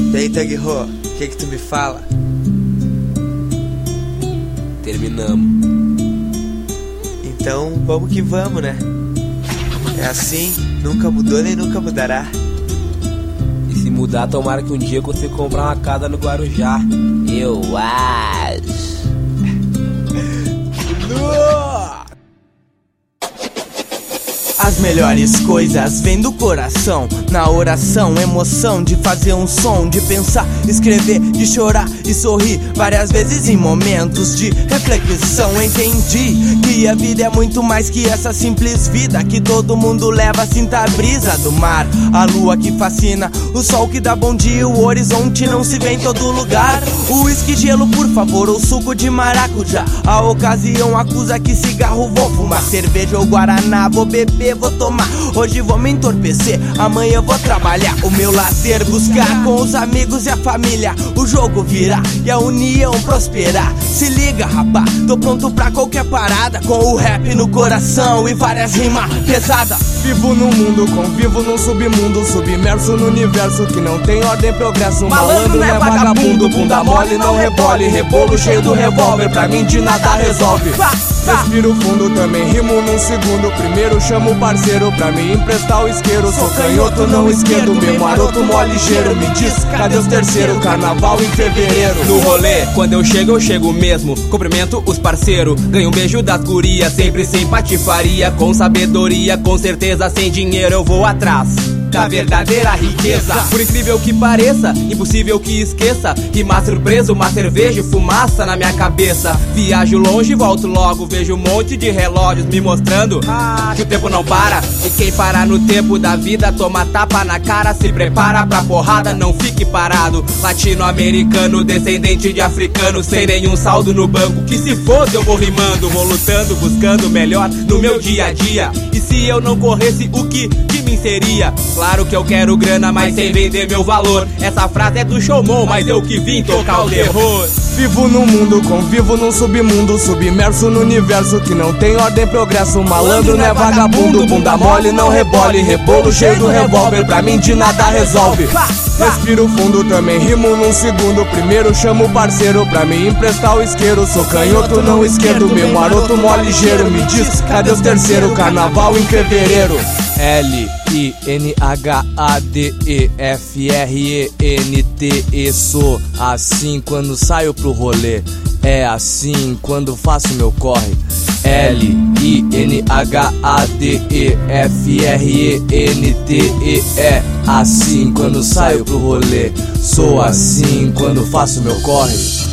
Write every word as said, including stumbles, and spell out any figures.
E aí, Tag-Ho, o que que tu me fala? Terminamos. Então vamos que vamos, né? É assim, nunca mudou nem nunca mudará. E se mudar, tomara que um dia eu consiga comprar uma casa no Guarujá. Eu acho. As melhores coisas vêm do coração. Na oração, emoção de fazer um som, de pensar, escrever, de chorar e sorrir. Várias vezes em momentos de reflexão entendi que a vida é muito mais que essa simples vida que todo mundo leva. Sinta a brisa do mar, a lua que fascina, o sol que dá bom dia, o horizonte não se vê em todo lugar. O uísque, gelo, por favor, ou suco de maracujá. A ocasião acusa que cigarro vou fumar, cerveja ou guaraná vou beber, vou tomar. Hoje vou me entorpecer, amanhã vou trabalhar. O meu lazer buscar com os amigos e a família. O jogo virar e a união prosperar. Se liga, rapá, tô pronto pra qualquer parada, com o rap no coração e várias rimas pesadas. Vivo no mundo, convivo num submundo, submerso no universo que não tem ordem, progresso. Malandro não é vagabundo, bunda mole não rebole, rebolo cheio do revólver, pra mim de nada resolve. Respiro fundo, também rimo num segundo. Primeiro chamo o parceiro pra me emprestar o isqueiro. Sou canhoto, não esquerdo, meu maroto mó ligeiro. Me diz, cadê os terceiro? Carnaval em fevereiro. No rolê, quando eu chego, eu chego mesmo. Cumprimento os parceiros, ganho um beijo das gurias. Sempre sem patifaria, com sabedoria. Com certeza, sem dinheiro eu vou atrás da verdadeira riqueza. Por incrível que pareça, impossível que esqueça. Rimar surpresa, uma cerveja e fumaça na minha cabeça. Viajo longe, volto logo, vejo um monte de relógios me mostrando que o tempo não para. E quem parar no tempo da vida toma tapa na cara. Se prepara pra porrada, não fique parado. Latino-americano, descendente de africano, sem nenhum saldo no banco, que se fosse eu vou rimando. Vou lutando, buscando o melhor no meu dia a dia. E se eu não corresse, o que de mim seria? Claro que eu quero grana, mas sem vender meu valor. Essa frase é do Showmon, mas eu que vim tocar o terror. Vivo no mundo, convivo num submundo, submerso no universo que não tem ordem, progresso. Malandro não é vagabundo, bunda mole não rebole, rebolo cheio do revólver, pra mim de nada resolve. Respiro fundo, também rimo num segundo. Primeiro chamo o parceiro pra me emprestar o isqueiro. Sou canhoto, não esquerdo, meu maroto mó ligeiro. Me diz, cadê os terceiro? Carnaval em fevereiro. L I N H A D E F R E N T E. Sou assim quando saio pro rolê, é assim quando faço meu corre. L I N H A D E F R E N T E. É assim quando saio pro rolê, sou assim quando faço meu corre.